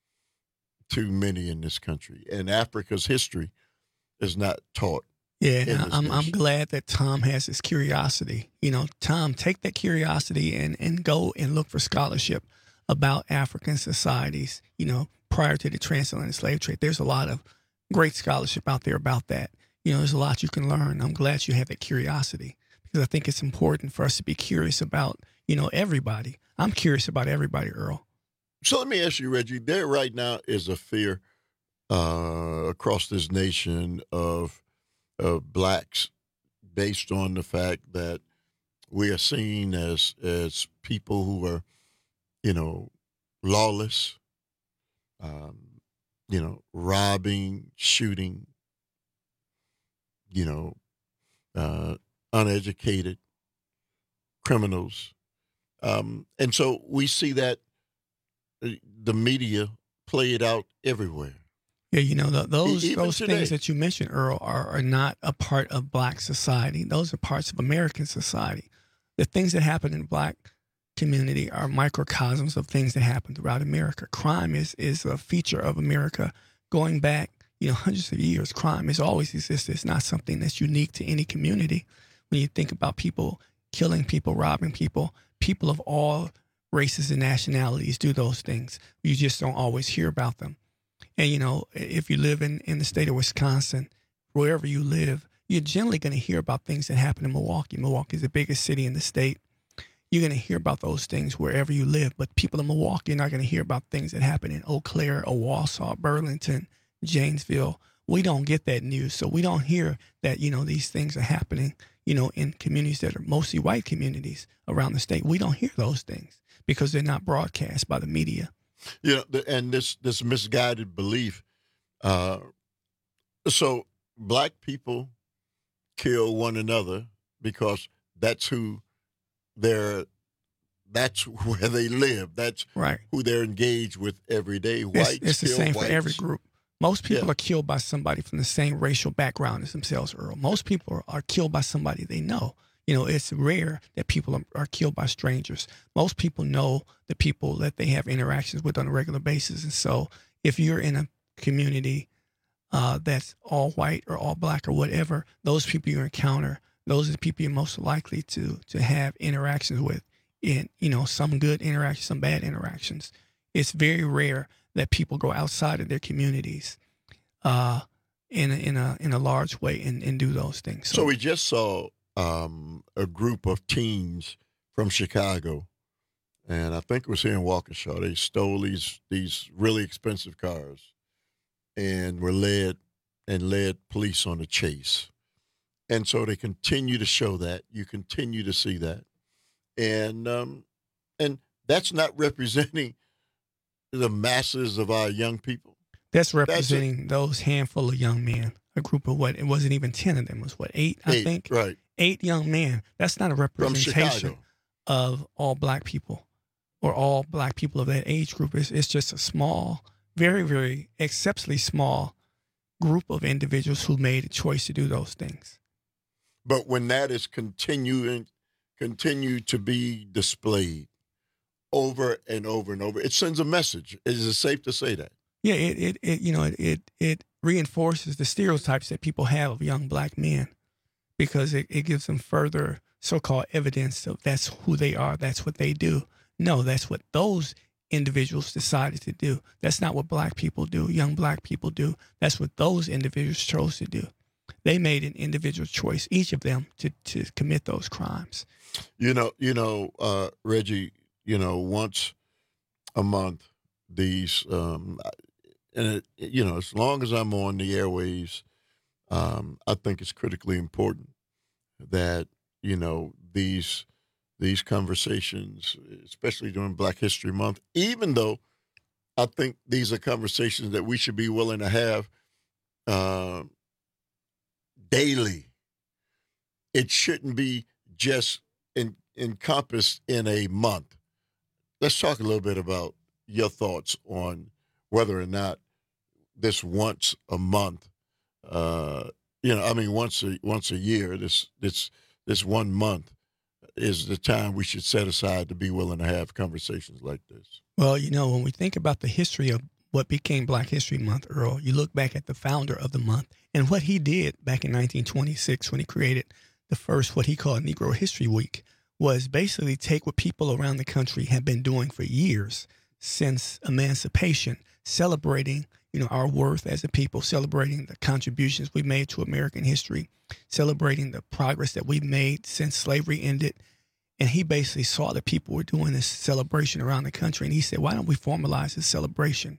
to many in this country, and Africa's history is not taught. Yeah, I'm I'm glad that Tom has his curiosity. You know, Tom, take that curiosity and, and go and look for scholarship about African societies, you know, prior to the transatlantic slave trade. There's a lot of great scholarship out there about that. You know, there's a lot you can learn. I'm glad you have that curiosity, because I think it's important for us to be curious about, you know, everybody. I'm curious about everybody, Earl. So let me ask you, Reggie, there right now is a fear uh, across this nation of of blacks, based on the fact that we are seen as as people who are, you know, lawless, um, you know, robbing, shooting, you know, uh, uneducated criminals. Um, and so we see that the media play it out everywhere. Yeah, you know, the, those Even those today. things that you mentioned, Earl, are, are not a part of black society. Those are parts of American society. The things that happen in the black community are microcosms of things that happen throughout America. Crime is is a feature of America going back, you know, hundreds of years. Crime has always existed. It's not something that's unique to any community. When you think about people killing people, robbing people, people of all races and nationalities do those things. You just don't always hear about them. And, you know, if you live in, in the state of Wisconsin, wherever you live, you're generally going to hear about things that happen in Milwaukee. Milwaukee is the biggest city in the state. You're going to hear about those things wherever you live. But people in Milwaukee are not going to hear about things that happen in Eau Claire, or Wausau, Burlington, Janesville. We don't get that news. So we don't hear that, you know, these things are happening, you know, in communities that are mostly white communities around the state. We don't hear those things because they're not broadcast by the media. You know, and this this misguided belief. Uh, so black people kill one another because that's who they're. That's where they live. That's right. who they're engaged with every day. It's, Whites it's the kill same whites. for every group. Most people Yeah. are killed by somebody from the same racial background as themselves, Earl. Most people are, are killed by somebody they know. You know, it's rare that people are, are killed by strangers. Most people know the people that they have interactions with on a regular basis. And so if you're in a community uh, that's all white or all black or whatever, those people you encounter, those are the people you're most likely to to have interactions with. In, you know, some good interactions, some bad interactions. It's very rare that people go outside of their communities uh, in a, in a in a large way and, and do those things. So, we just saw um, a group of teens from Chicago, and I think it was here in Waukesha. They stole these these really expensive cars, and were led and led police on a chase. And so they continue to show that. You continue to see that, and um, and that's not representing the masses of our young people. That's representing That's those handful of young men, a group of what? It wasn't even ten of them. It was what, eight, I eight, think? Right. Eight young men. That's not a representation of all black people or all black people of that age group. It's, it's just a small, very, very exceptionally small group of individuals who made a choice to do those things. But when that is continuing, continue to be displayed over and over and over, it sends a message. Is it safe to say that? Yeah, it, it, it you know, it, it, it reinforces the stereotypes that people have of young black men because it, it gives them further so-called evidence of that's who they are, that's what they do. No, that's what those individuals decided to do. That's not what black people do, young black people do. That's what those individuals chose to do. They made an individual choice, each of them, to, to commit those crimes. You know, you know, uh, Reggie, you know, once a month, these, um, and it, you know, as long as I'm on the airwaves, um, I think it's critically important that, you know, these these conversations, especially during Black History Month, even though I think these are conversations that we should be willing to have uh, daily. It shouldn't be just in, encompassed in a month. Let's talk a little bit about your thoughts on whether or not this once a month, uh, you know, I mean, once a once a year, this this this one month is the time we should set aside to be willing to have conversations like this. Well, you know, when we think about the history of what became Black History Month, Earl, you look back at the founder of the month and what he did back in nineteen twenty-six when he created the first, what he called Negro History Week, was basically take what people around the country have been doing for years since emancipation, celebrating, you know, our worth as a people, celebrating the contributions we made to American history, celebrating the progress that we've made since slavery ended. And he basically saw that people were doing this celebration around the country. And he said, why don't we formalize this celebration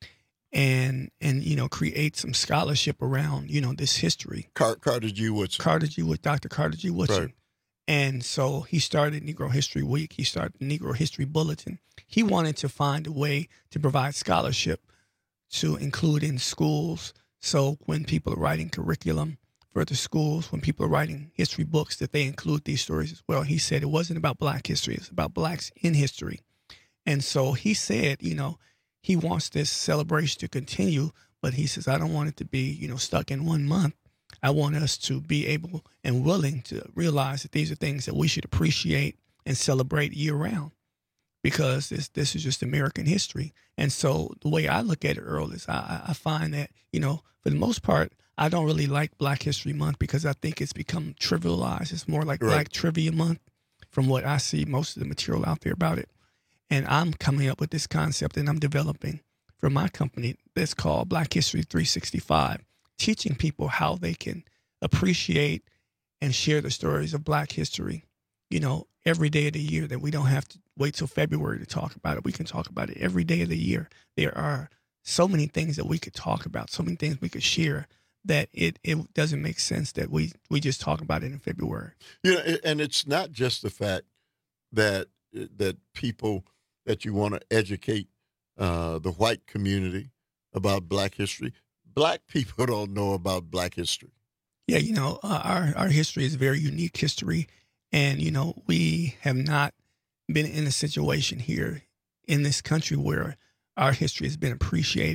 and, and you know, create some scholarship around, you know, this history. Car- Carter G. Woodson. Carter G. Wood, Doctor Carter G. Woodson. Right. And so he started Negro History Week. He started the Negro History Bulletin. He wanted to find a way to provide scholarship to include in schools. So when people are writing curriculum for the schools, when people are writing history books, that they include these stories as well. He said it wasn't about Black history. It's about Blacks in history. And so he said, you know, he wants this celebration to continue, but he says, I don't want it to be, you know, stuck in one month. I want us to be able and willing to realize that these are things that we should appreciate and celebrate year round, because this this is just American history. And so the way I look at it, Earl, is I, I find that, you know, for the most part, I don't really like Black History Month because I think it's become trivialized. It's more like Right. Black Trivia Month from what I see most of the material out there about it. And I'm coming up with this concept and I'm developing for my company that's called Black History three sixty-five, teaching people how they can appreciate and share the stories of Black history, you know, every day of the year, that we don't have to wait till February to talk about it. We can talk about it every day of the year. There are so many things that we could talk about, so many things we could share, that it, it doesn't make sense that we, we just talk about it in February. You know, and it's not just the fact that that people, that you want to educate uh, the white community about Black history. Black people don't know about Black history. Yeah, you know, uh, our, our history is a very unique history. And, you know, we have not been in a situation here in this country where our history has been appreciated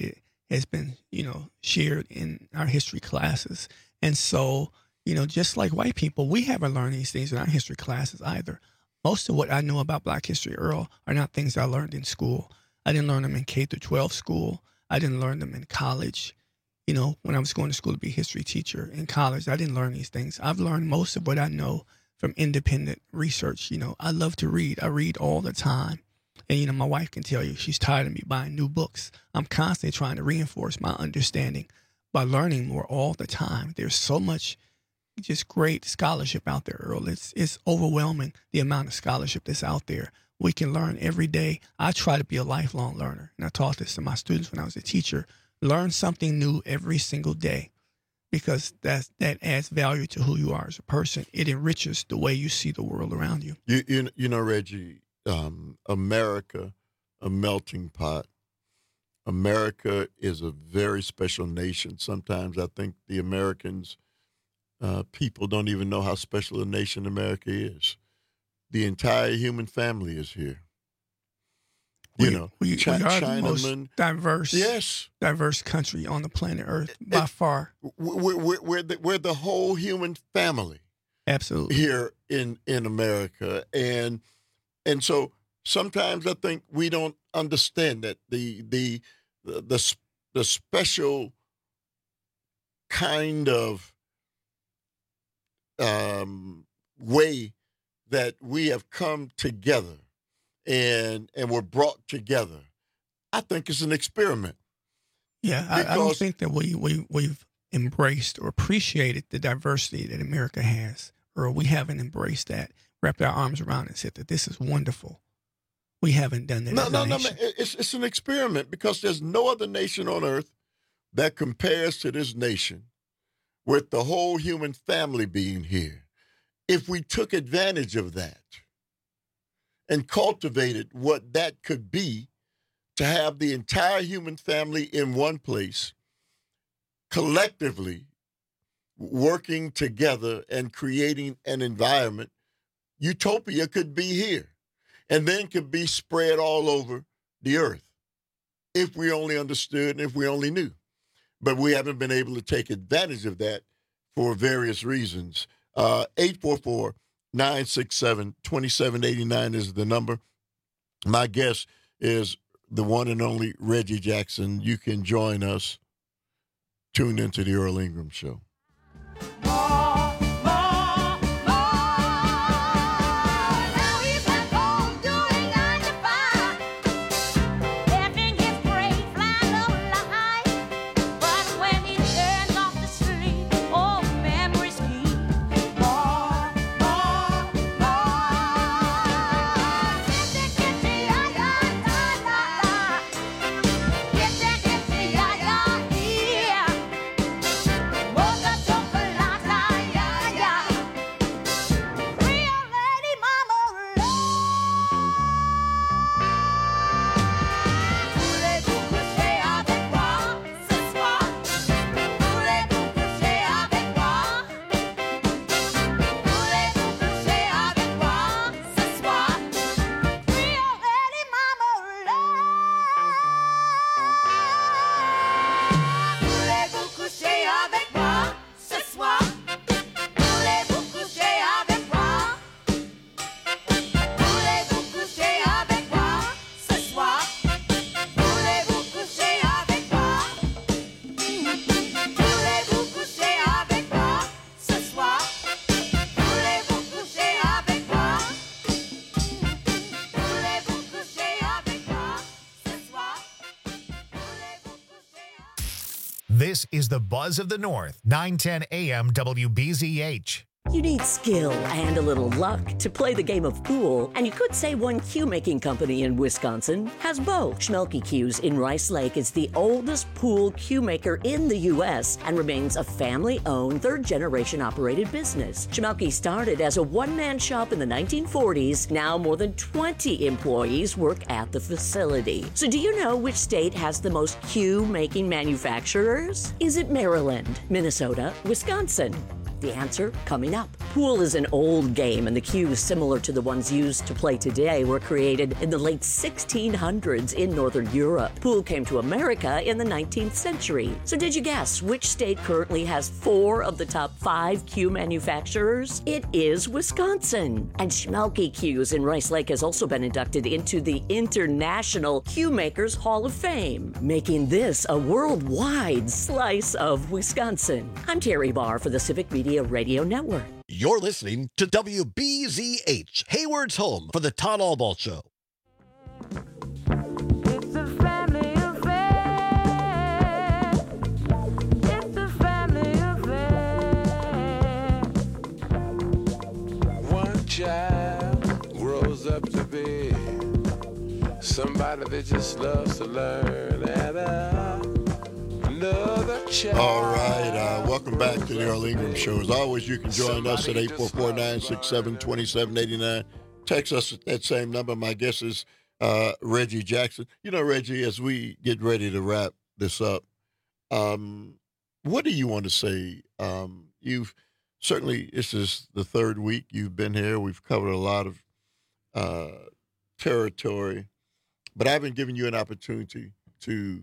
has been, you know, shared in our history classes. And so, you know, just like white people, we haven't learned these things in our history classes either. Most of what I know about Black history, Earl, are not things I learned in school. I didn't learn them in K through twelve school. I didn't learn them in college. You know, when I was going to school to be a history teacher in college, I didn't learn these things. I've learned most of what I know from independent research. You know, I love to read. I read all the time. And, you know, my wife can tell you she's tired of me buying new books. I'm constantly trying to reinforce my understanding by learning more all the time. There's so much just great scholarship out there, Earl. It's, it's overwhelming, the amount of scholarship that's out there. We can learn every day. I try to be a lifelong learner. And I taught this to my students when I was a teacher. Learn something new every single day, because that's, that adds value to who you are as a person. It enriches the way you see the world around you. You, you, you know, Reggie, um, America, a melting pot. America is a very special nation. Sometimes I think the Americans, uh, people don't even know how special a nation America is. The entire human family is here. You we, know, we, Ch- we are Chinaman, the most diverse, yes, diverse country on the planet Earth by it, far. We're, we're, we're, the, we're the whole human family. Absolutely. Here in, in America. And and so sometimes I think we don't understand that the the the the, the special kind of um, way that we have come together and and we're brought together. I think it's an experiment. Yeah, I, I don't think that we, we, we've embraced or appreciated the diversity that America has, or we haven't embraced that, wrapped our arms around it and said that this is wonderful. We haven't done that. No, as no, a no, nation. man. It's, it's an experiment because there's no other nation on earth that compares to this nation with the whole human family being here. If we took advantage of that and cultivated what that could be, to have the entire human family in one place, collectively working together and creating an environment, utopia could be here and then could be spread all over the earth if we only understood and if we only knew. But we haven't been able to take advantage of that for various reasons. Uh, eight four four, nine six seven, two seven eight nine is the number. My guest is the one and only Reggie Jackson. You can join us. Tune into the Earl Ingram Show. This is the Buzz of the North, nine ten A M W B Z H. You need skill and a little luck to play the game of pool, and you could say one cue-making company in Wisconsin has both. Schmelke Cues in Rice Lake is the oldest pool cue maker in the U S and remains a family-owned, third-generation operated business. Schmelke started as a one-man shop in the nineteen forties. Now more than twenty employees work at the facility. So do you know which state has the most cue-making manufacturers? Is it Maryland, Minnesota, Wisconsin? The answer coming up. Pool is an old game, and the cues similar to the ones used to play today were created in the late sixteen hundreds in Northern Europe. Pool came to America in the nineteenth century. So did you guess which state currently has four of the top five cue manufacturers? It is Wisconsin. And Schmelke Cues in Rice Lake has also been inducted into the International Cue Makers Hall of Fame, making this a worldwide slice of Wisconsin. I'm Terry Barr for the Civic Media Radio Network. You're listening to W B Z H, Hayward's home for the Todd Albaugh Show. It's a family affair. It's a family affair. One child grows up to be somebody that just loves to learn, and uh, another child. All right, uh, welcome back to the Earl Ingram Show. As always, you can join us at eight four four, nine six seven, two seven eight nine. Text us at that same number. My guess is uh, Reggie Jackson. You know, Reggie, as we get ready to wrap this up, um, what do you want to say? Um, you've certainly, this is the third week you've been here. We've covered a lot of uh, territory, but I've been giving you an opportunity to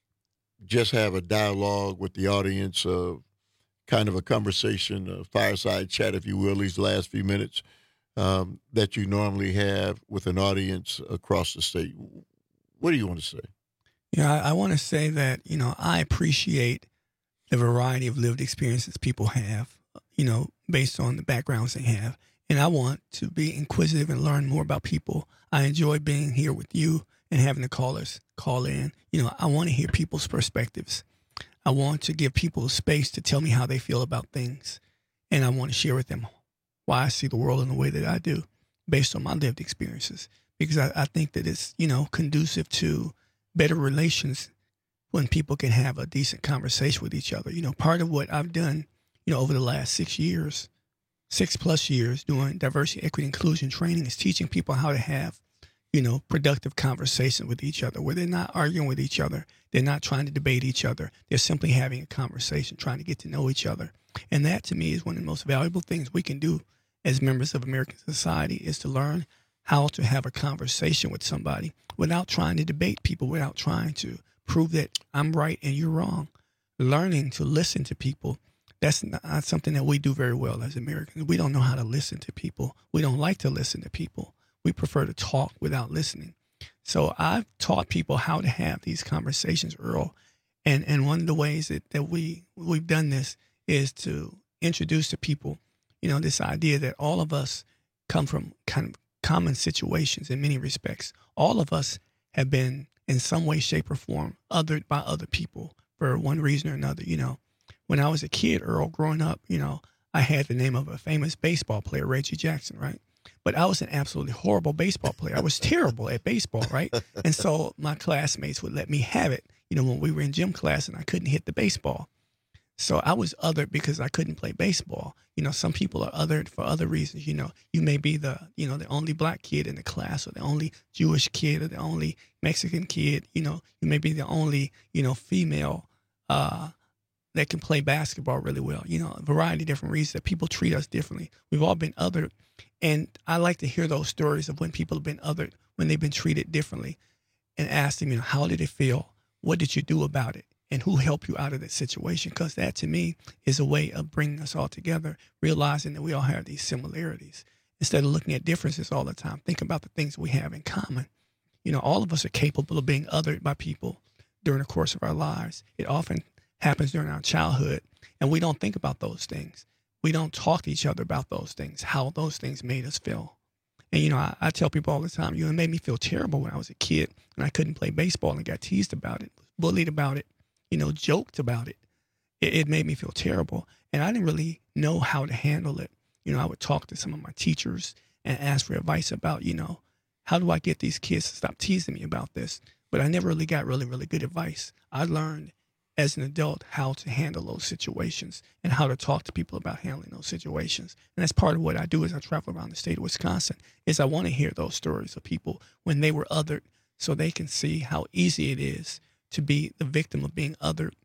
just have a dialogue with the audience, uh, kind of a conversation, a fireside chat, if you will, these last few minutes um, that you normally have with an audience across the state. What do you want to say? Yeah, I, I want to say that, you know, I appreciate the variety of lived experiences people have, you know, based on the backgrounds they have. And I want to be inquisitive and learn more about people. I enjoy being here with you and having the callers call in. You know, I want to hear people's perspectives. I want to give people space to tell me how they feel about things. And I want to share with them why I see the world in the way that I do based on my lived experiences. Because I, I think that it's, you know, conducive to better relations when people can have a decent conversation with each other. You know, part of what I've done, you know, over the last six years, six plus years doing diversity, equity, inclusion training is teaching people how to have, you know, productive conversation with each other, where they're not arguing with each other. They're not trying to debate each other. They're simply having a conversation, trying to get to know each other. And that, to me, is one of the most valuable things we can do as members of American society, is to learn how to have a conversation with somebody without trying to debate people, without trying to prove that I'm right and you're wrong. Learning to listen to people, that's not something that we do very well as Americans. We don't know how to listen to people. We don't like to listen to people. We prefer to talk without listening. So I've taught people how to have these conversations, Earl. And and one of the ways that, that we, we've done this is to introduce to people, you know, this idea that all of us come from kind of common situations in many respects. All of us have been in some way, shape, or form othered by other people for one reason or another. You know, when I was a kid, Earl, growing up, you know, I had the name of a famous baseball player, Reggie Jackson, right? But I was an absolutely horrible baseball player. I was terrible at baseball, right? And so my classmates would let me have it, you know, when we were in gym class and I couldn't hit the baseball. So I was othered because I couldn't play baseball. You know, some people are othered for other reasons. You know, you may be the, you know, the only black kid in the class, or the only Jewish kid, or the only Mexican kid. You know, you may be the only, you know, female uh, that can play basketball really well. You know, a variety of different reasons that people treat us differently. We've all been othered. And I like to hear those stories of when people have been othered, when they've been treated differently, and ask them, you know, how did it feel? What did you do about it? And who helped you out of that situation? Because that, to me, is a way of bringing us all together, realizing that we all have these similarities. Instead of looking at differences all the time, think about the things we have in common. You know, all of us are capable of being othered by people during the course of our lives. It often happens during our childhood, and we don't think about those things. We don't talk to each other about those things, how those things made us feel. And, you know, I, I tell people all the time, you know, it made me feel terrible when I was a kid and I couldn't play baseball and got teased about it, bullied about it, you know, joked about it. it. It made me feel terrible. And I didn't really know how to handle it. You know, I would talk to some of my teachers and ask for advice about, you know, how do I get these kids to stop teasing me about this? But I never really got really, really good advice. I learned as an adult how to handle those situations and how to talk to people about handling those situations. And that's part of what I do as I travel around the state of Wisconsin, is I want to hear those stories of people when they were othered, so they can see how easy it is to be the victim of being othered,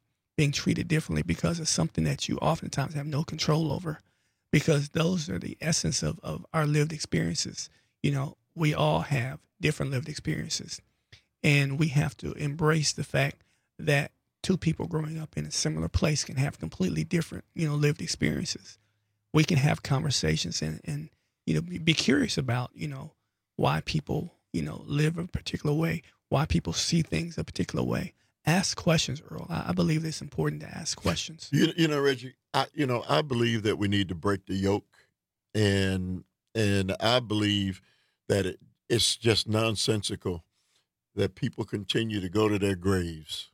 being treated differently because it's something that you oftentimes have no control over, because those are the essence of, of our lived experiences. You know, we all have different lived experiences, and we have to embrace the fact that two people growing up in a similar place can have completely different, you know, lived experiences. We can have conversations and, and you know, be, be curious about, you know, why people, you know, live a particular way, why people see things a particular way. Ask questions, Earl. I, I believe it's important to ask questions. You, you know, Reggie, I, you know, I believe that we need to break the yoke, and and I believe that it, it's just nonsensical that people continue to go to their graves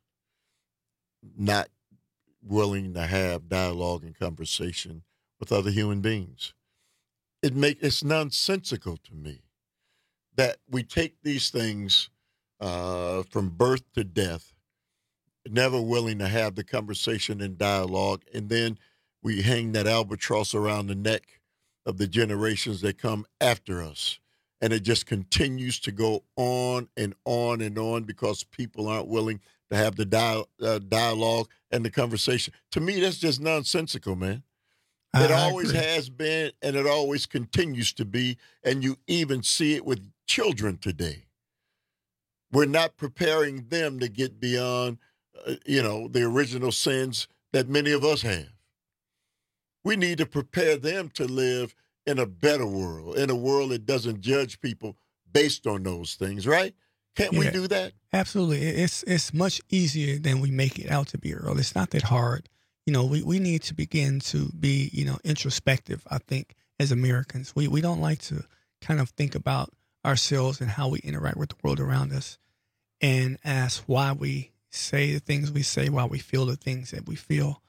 not willing to have dialogue and conversation with other human beings. It make it's nonsensical to me that we take these things uh, from birth to death, never willing to have the conversation and dialogue, and then we hang that albatross around the neck of the generations that come after us. And it just continues to go on and on and on because people aren't willing to have the dia- uh, dialogue and the conversation. To me, that's just nonsensical, man. I It always agree. has been, and it always continues to be, and you even see it with children today. We're not preparing them to get beyond, uh, you know, the original sins that many of us have. We need to prepare them to live in a better world, in a world that doesn't judge people based on those things, right? Can't we Yeah, do that? Absolutely. It- It's it's much easier than we make it out to be, Earl. It's not that hard. You know, we, we need to begin to be, you know, introspective, I think, as Americans. We we don't like to kind of think about ourselves and how we interact with the world around us and ask why we say the things we say, why we feel the things that we feel.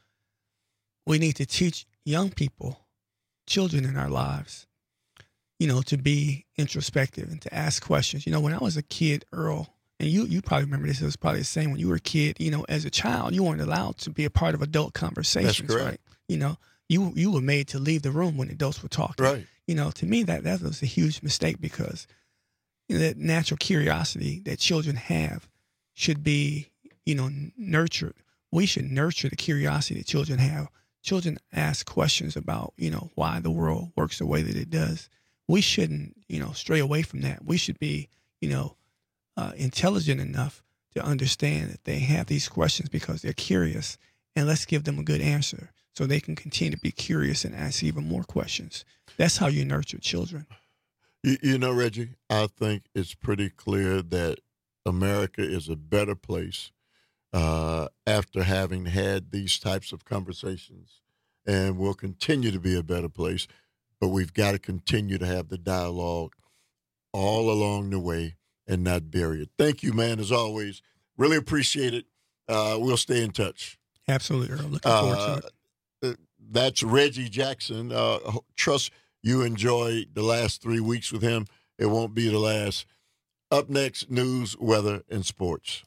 We need to teach young people, children in our lives, you know, to be introspective and to ask questions. You know, when I was a kid, Earl, and you you probably remember this, it was probably the same when you were a kid, you know, as a child, you weren't allowed to be a part of adult conversations, correct. right? You know, you you were made to leave the room when adults were talking. Right. You know, to me, that, that was a huge mistake because you know, that natural curiosity that children have should be, you know, nurtured. We should nurture the curiosity that children have. Children ask questions about, you know, why the world works the way that it does. We shouldn't, you know, stray away from that. We should be, you know, uh, intelligent enough to understand that they have these questions because they're curious, and let's give them a good answer so they can continue to be curious and ask even more questions. That's how you nurture children. You, you know, Reggie, I think it's pretty clear that America is a better place uh, after having had these types of conversations, and will continue to be a better place. But we've got to continue to have the dialogue all along the way and not bury it. Thank you, man, as always. Really appreciate it. Uh, we'll stay in touch. Absolutely, Earl. Looking forward to it. Uh, that's Reggie Jackson. Uh, trust you enjoyed the last three weeks with him. It won't be the last. Up next, news, weather, and sports.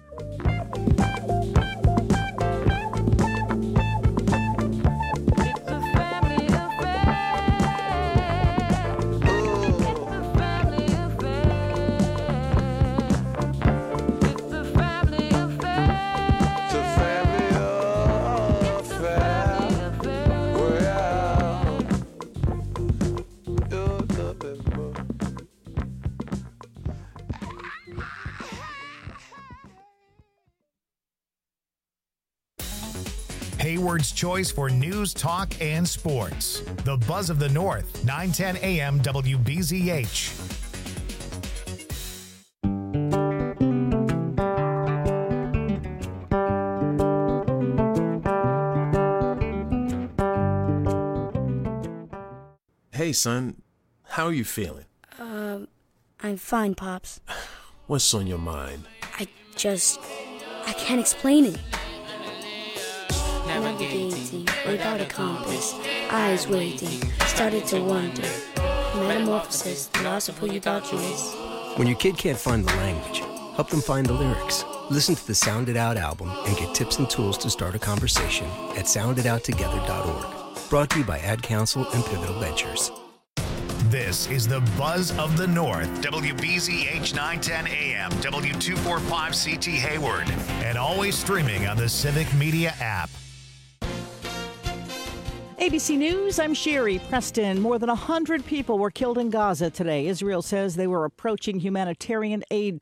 Hayward's choice for news, talk, and sports. The Buzz of the North, nine ten A M W B Z H. Hey, son, how are you feeling? Um, I'm fine, Pops. What's on your mind? I just, I can't explain it. Navigating without a compass, eyes waiting, started to wonder. Metamorphosis, the loss of who you thought you was. When your kid can't find the language, help them find the lyrics. Listen to the Sound It Out album and get tips and tools to start a conversation at sound it out together dot org. Brought to you by Ad Council and Pivotal Ventures. This is the Buzz of the North. W B Z H nine ten A M, W two forty-five C T Hayward, and always streaming on the Civic Media app. A B C News, I'm Sherry Preston. More than one hundred people were killed in Gaza today. Israel says they were approaching humanitarian aid